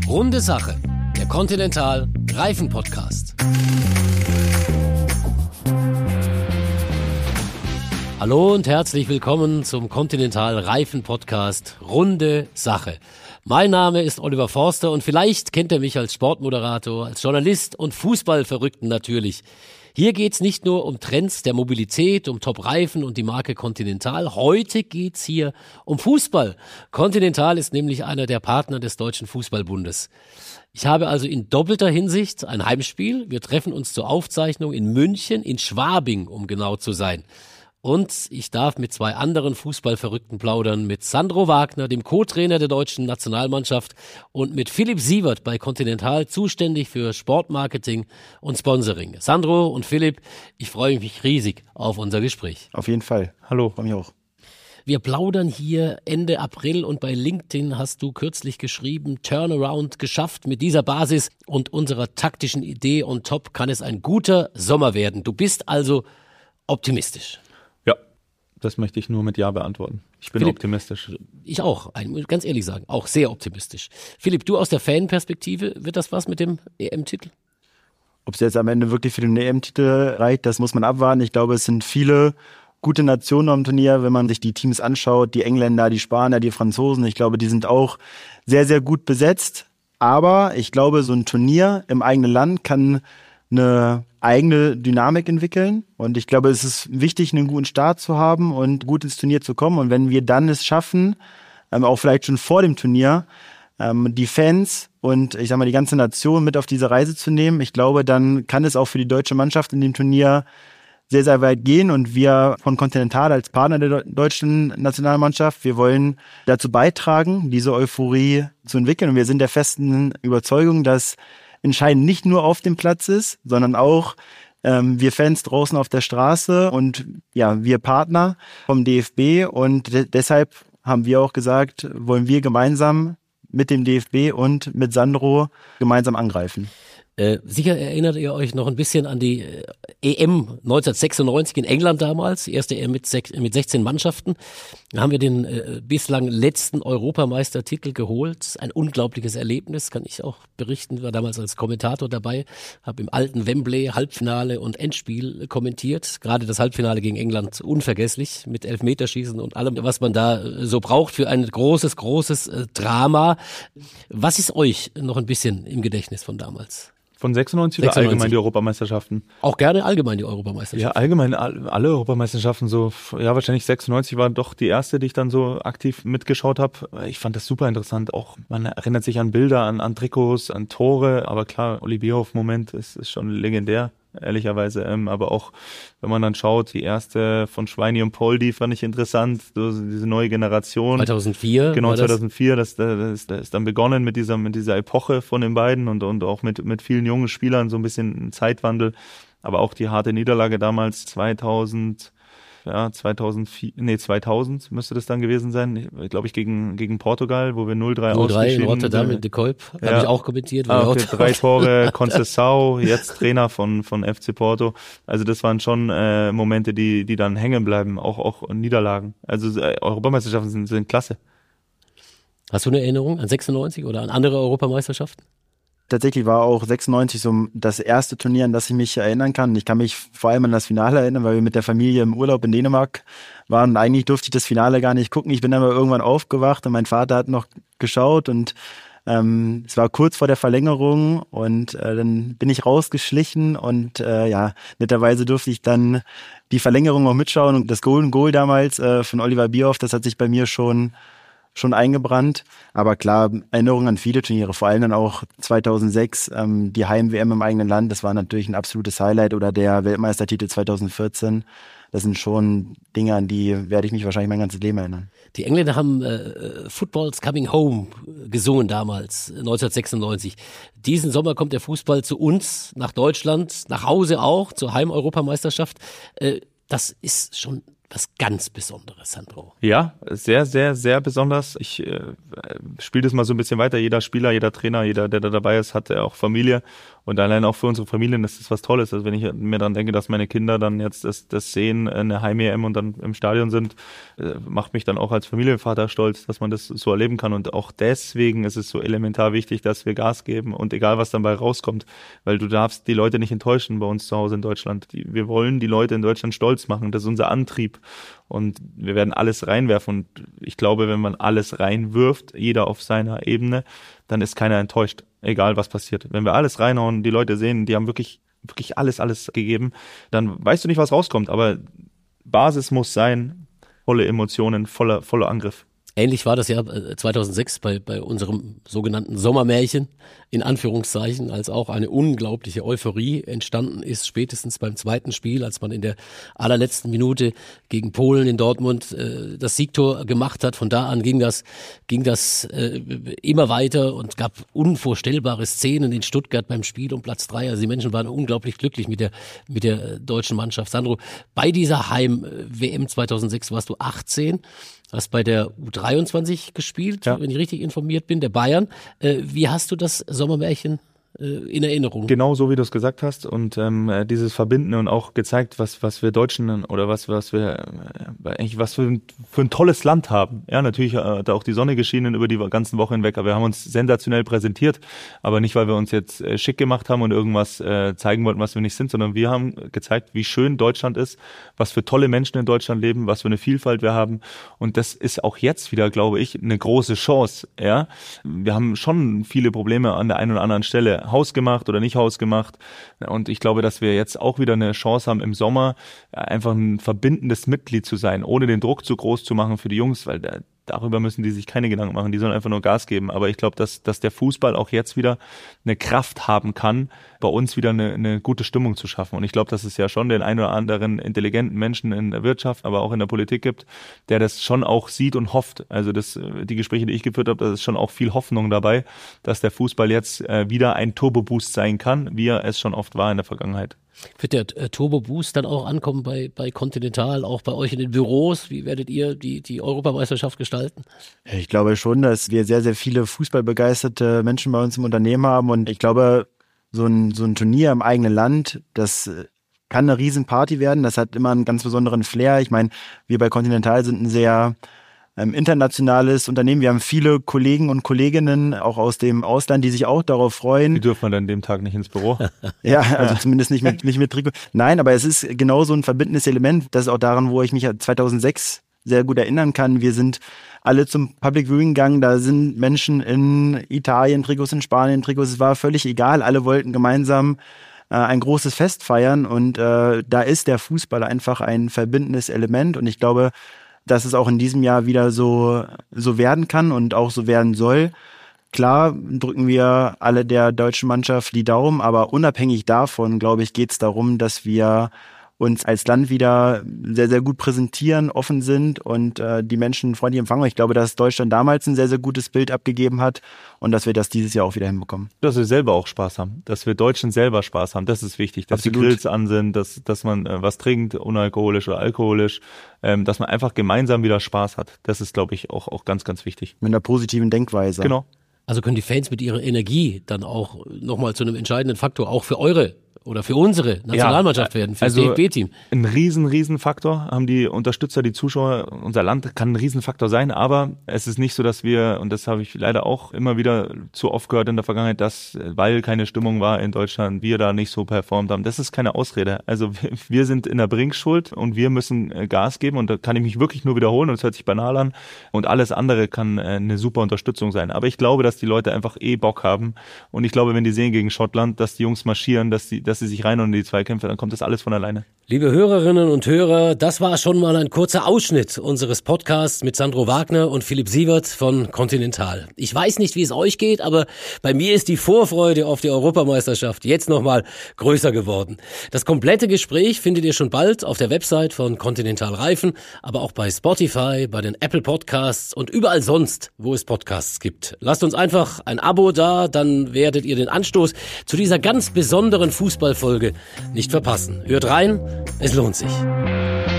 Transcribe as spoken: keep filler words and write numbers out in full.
Runde Sache, der Continental Reifen Podcast. Hallo und herzlich willkommen zum Continental Reifen Podcast Runde Sache. Mein Name ist Oliver Forster und vielleicht kennt ihr mich als Sportmoderator, als Journalist und Fußballverrückten natürlich. Hier geht's nicht nur um Trends der Mobilität, um Top-Reifen und die Marke Continental. Heute geht's hier um Fußball. Continental ist nämlich einer der Partner des Deutschen Fußballbundes. Ich habe also in doppelter Hinsicht ein Heimspiel. Wir treffen uns zur Aufzeichnung in München, in Schwabing, um genau zu sein. Und ich darf mit zwei anderen Fußballverrückten plaudern, mit Sandro Wagner, dem Co-Trainer der deutschen Nationalmannschaft, und mit Philipp Sievert bei Continental, zuständig für Sportmarketing und Sponsoring. Sandro und Philipp, ich freue mich riesig auf unser Gespräch. Auf jeden Fall. Hallo, von mir auch. Wir plaudern hier Ende April und bei LinkedIn hast du kürzlich geschrieben, Turnaround geschafft. Mit dieser Basis und unserer taktischen Idee on top kann es ein guter Sommer werden. Du bist also optimistisch. Das möchte ich nur mit Ja beantworten. Ich bin Philipp, optimistisch. Ich auch, muss ganz ehrlich sagen, auch sehr optimistisch. Philipp, du aus der Fanperspektive, wird das was mit dem E M-Titel? Ob es jetzt am Ende wirklich für den E M-Titel reicht, das muss man abwarten. Ich glaube, es sind viele gute Nationen am Turnier, wenn man sich die Teams anschaut, die Engländer, die Spanier, die Franzosen. Ich glaube, die sind auch sehr, sehr gut besetzt. Aber ich glaube, so ein Turnier im eigenen Land kann eine eigene Dynamik entwickeln. Und ich glaube, es ist wichtig, einen guten Start zu haben und gut ins Turnier zu kommen. Und wenn wir dann es schaffen, ähm, auch vielleicht schon vor dem Turnier, ähm, die Fans und ich sag mal die ganze Nation mit auf diese Reise zu nehmen, ich glaube, dann kann es auch für die deutsche Mannschaft in dem Turnier sehr, sehr weit gehen. Und wir von Continental als Partner der deutschen Nationalmannschaft, wir wollen dazu beitragen, diese Euphorie zu entwickeln. Und wir sind der festen Überzeugung, dass entscheidend nicht nur auf dem Platz ist, sondern auch ähm, wir Fans draußen auf der Straße und ja, wir Partner vom D F B, und de- deshalb haben wir auch gesagt, wollen wir gemeinsam mit dem D F B und mit Sandro gemeinsam angreifen. Äh, sicher erinnert ihr euch noch ein bisschen an die äh, E M neunzehnhundertsechsundneunzig in England damals, die erste E M mit, sech, mit sechzehn Mannschaften. Da haben wir den äh, bislang letzten Europameistertitel geholt. Ein unglaubliches Erlebnis, kann ich auch berichten. War damals als Kommentator dabei, habe im alten Wembley Halbfinale und Endspiel kommentiert. Gerade das Halbfinale gegen England unvergesslich mit Elfmeterschießen und allem, was man da äh, so braucht für ein großes, großes äh, Drama. Was ist euch noch ein bisschen im Gedächtnis von damals? Von sechsundneunzig oder allgemein die Europameisterschaften? Auch gerne allgemein die Europameisterschaften. Ja, allgemein alle Europameisterschaften so. Ja, wahrscheinlich sechsundneunzig war doch die erste, die ich dann so aktiv mitgeschaut habe. Ich fand das super interessant. Auch man erinnert sich an Bilder, an, an Trikots, an Tore. Aber klar, Oli Bierhoff-Moment ist, ist schon legendär, ehrlicherweise. Ähm, aber auch, wenn man dann schaut, die erste von Schweini und Poldi fand ich interessant. So, diese neue Generation. zweitausendvier Genau, das? zweitausendvier. Das, das, das ist dann begonnen mit dieser, mit dieser Epoche von den beiden und, und auch mit, mit vielen jungen Spielern, so ein bisschen ein Zeitwandel. Aber auch die harte Niederlage damals, zweitausend, ja, zweitausendvier, nee, zweitausend müsste das dann gewesen sein. Ich glaube ich gegen, gegen Portugal, wo wir null drei ausgeschieden. null drei in Rotterdam, äh, in De Kuip. Ja. Habe ich auch kommentiert. Ah, okay, drei Tore, Conceição, jetzt Trainer von, von F C Porto. Also das waren schon äh, Momente, die, die dann hängen bleiben, auch, auch Niederlagen. Also äh, Europameisterschaften sind, sind klasse. Hast du eine Erinnerung an sechsundneunzig oder an andere Europameisterschaften? Tatsächlich war auch sechsundneunzig so das erste Turnier, an das ich mich erinnern kann. Ich kann mich vor allem an das Finale erinnern, weil wir mit der Familie im Urlaub in Dänemark waren. Eigentlich durfte ich das Finale gar nicht gucken. Ich bin dann aber irgendwann aufgewacht und mein Vater hat noch geschaut und ähm, es war kurz vor der Verlängerung und äh, dann bin ich rausgeschlichen und äh, ja, netterweise durfte ich dann die Verlängerung auch mitschauen und das Golden Goal damals äh, von Oliver Bierhoff, das hat sich bei mir schon schon eingebrannt, aber klar, Erinnerungen an viele Turniere, vor allem dann auch zweitausendsechs, ähm, die Heim-W M im eigenen Land, das war natürlich ein absolutes Highlight, oder der Weltmeistertitel zweitausendvierzehn, das sind schon Dinge, an die werde ich mich wahrscheinlich mein ganzes Leben erinnern. Die Engländer haben äh, Football's Coming Home gesungen damals, neunzehnhundertsechsundneunzig. Diesen Sommer kommt der Fußball zu uns, nach Deutschland, nach Hause auch, zur Heim-Europameisterschaft. Äh, das ist schon was ganz Besonderes, Sandro. Ja, sehr, sehr, sehr besonders. Ich äh, spiele das mal so ein bisschen weiter. Jeder Spieler, jeder Trainer, jeder, der da dabei ist, hat ja auch Familie. Und allein auch für unsere Familien ist das was Tolles. Also wenn ich mir dann denke, dass meine Kinder dann jetzt das, das sehen, eine Heim-E M und dann im Stadion sind, macht mich dann auch als Familienvater stolz, dass man das so erleben kann. Und auch deswegen ist es so elementar wichtig, dass wir Gas geben und egal, was dabei rauskommt, weil du darfst die Leute nicht enttäuschen bei uns zu Hause in Deutschland. Wir wollen die Leute in Deutschland stolz machen. Das ist unser Antrieb. Und wir werden alles reinwerfen. Und ich glaube, wenn man alles reinwirft, jeder auf seiner Ebene, dann ist keiner enttäuscht, egal was passiert. Wenn wir alles reinhauen, die Leute sehen, die haben wirklich, wirklich alles, alles gegeben, dann weißt du nicht, was rauskommt. Aber Basis muss sein, volle Emotionen, voller, voller Angriff. Ähnlich war das ja zweitausendsechs bei, bei unserem sogenannten Sommermärchen, in Anführungszeichen, als auch eine unglaubliche Euphorie entstanden ist, spätestens beim zweiten Spiel, als man in der allerletzten Minute gegen Polen in Dortmund äh, das Siegtor gemacht hat. Von da an ging das, ging das äh, immer weiter und gab unvorstellbare Szenen in Stuttgart beim Spiel um Platz drei. Also die Menschen waren unglaublich glücklich mit der, mit der deutschen Mannschaft. Sandro, bei dieser Heim-W M zweitausendsechs warst du achtzehn. Hast bei der U dreiundzwanzig gespielt, ja, wenn ich richtig informiert bin, der Bayern. Äh, wie hast du das Sommermärchen in Erinnerung? Genau so, wie du es gesagt hast und ähm, dieses Verbinden und auch gezeigt, was was wir Deutschen oder was was wir äh, eigentlich was für ein, für ein tolles Land haben. Ja, natürlich hat auch die Sonne geschienen über die ganzen Wochen hinweg, aber wir haben uns sensationell präsentiert, aber nicht, weil wir uns jetzt äh, schick gemacht haben und irgendwas äh, zeigen wollten, was wir nicht sind, sondern wir haben gezeigt, wie schön Deutschland ist, was für tolle Menschen in Deutschland leben, was für eine Vielfalt wir haben und das ist auch jetzt wieder, glaube ich, eine große Chance. Ja, wir haben schon viele Probleme an der einen oder anderen Stelle, hausgemacht oder nicht hausgemacht. Und ich glaube, dass wir jetzt auch wieder eine Chance haben, im Sommer einfach ein verbindendes Mitglied zu sein, ohne den Druck zu groß zu machen für die Jungs, weil da, darüber müssen die sich keine Gedanken machen, die sollen einfach nur Gas geben. Aber ich glaube, dass, dass der Fußball auch jetzt wieder eine Kraft haben kann, bei uns wieder eine, eine gute Stimmung zu schaffen. Und ich glaube, dass es ja schon den einen oder anderen intelligenten Menschen in der Wirtschaft, aber auch in der Politik gibt, der das schon auch sieht und hofft. Also das, die Gespräche, die ich geführt habe, da ist schon auch viel Hoffnung dabei, dass der Fußball jetzt wieder ein Turbo-Boost sein kann, wie er es schon oft war in der Vergangenheit. Wird der äh, Turbo-Boost dann auch ankommen bei, bei Continental, auch bei euch in den Büros? Wie werdet ihr die, die Europameisterschaft gestalten? Ich glaube schon, dass wir sehr, sehr viele fußballbegeisterte Menschen bei uns im Unternehmen haben und ich glaube, so ein, so ein Turnier im eigenen Land, das kann eine Riesenparty werden, das hat immer einen ganz besonderen Flair. Ich meine, wir bei Continental sind ein sehr ähm, internationales Unternehmen. Wir haben viele Kollegen und Kolleginnen auch aus dem Ausland, die sich auch darauf freuen. Die dürfen wir dann dem Tag nicht ins Büro? Ja, also zumindest nicht mit, nicht mit Trikot. Nein, aber es ist genau so ein verbindendes Element. Das ist auch daran, wo ich mich zweitausendsechs sehr gut erinnern kann. Wir sind alle zum Public Viewing gegangen, da sind Menschen in Italien, Trikots in Spanien, Trikots, es war völlig egal, alle wollten gemeinsam äh, ein großes Fest feiern und äh, da ist der Fußball einfach ein verbindendes Element und ich glaube, dass es auch in diesem Jahr wieder so, so werden kann und auch so werden soll. Klar drücken wir alle der deutschen Mannschaft die Daumen, aber unabhängig davon, glaube ich, geht es darum, dass wir uns als Land wieder sehr, sehr gut präsentieren, offen sind und äh, die Menschen freundlich empfangen. Ich glaube, dass Deutschland damals ein sehr, sehr gutes Bild abgegeben hat und dass wir das dieses Jahr auch wieder hinbekommen. Dass wir selber auch Spaß haben, dass wir Deutschen selber Spaß haben, das ist wichtig. Dass Absolut. Die Grills an sind, dass, dass man äh, was trinkt, unalkoholisch oder alkoholisch, ähm, dass man einfach gemeinsam wieder Spaß hat. Das ist, glaube ich, auch, auch ganz, ganz wichtig. Mit einer positiven Denkweise. Genau. Also können die Fans mit ihrer Energie dann auch nochmal zu einem entscheidenden Faktor, auch für eure oder für unsere Nationalmannschaft ja, werden, für also das D F B-Team. Ein riesen, riesen Faktor haben die Unterstützer, die Zuschauer, unser Land kann ein Riesenfaktor sein, aber es ist nicht so, dass wir, und das habe ich leider auch immer wieder zu oft gehört in der Vergangenheit, dass, weil keine Stimmung war in Deutschland, wir da nicht so performt haben. Das ist keine Ausrede. Also wir sind in der Bringschuld und wir müssen Gas geben und da kann ich mich wirklich nur wiederholen und es hört sich banal an und alles andere kann eine super Unterstützung sein. Aber ich glaube, dass die Leute einfach eh Bock haben und ich glaube, wenn die sehen gegen Schottland, dass die Jungs marschieren, dass die, dass sie sich rein und in die Zweikämpfe, dann kommt das alles von alleine. Liebe Hörerinnen und Hörer, das war schon mal ein kurzer Ausschnitt unseres Podcasts mit Sandro Wagner und Philipp Sievert von Continental. Ich weiß nicht, wie es euch geht, aber bei mir ist die Vorfreude auf die Europameisterschaft jetzt nochmal größer geworden. Das komplette Gespräch findet ihr schon bald auf der Website von Continental Reifen, aber auch bei Spotify, bei den Apple Podcasts und überall sonst, wo es Podcasts gibt. Lasst uns einfach ein Abo da, dann werdet ihr den Anstoß zu dieser ganz besonderen Fußballfolge nicht verpassen. Hört rein, es lohnt sich.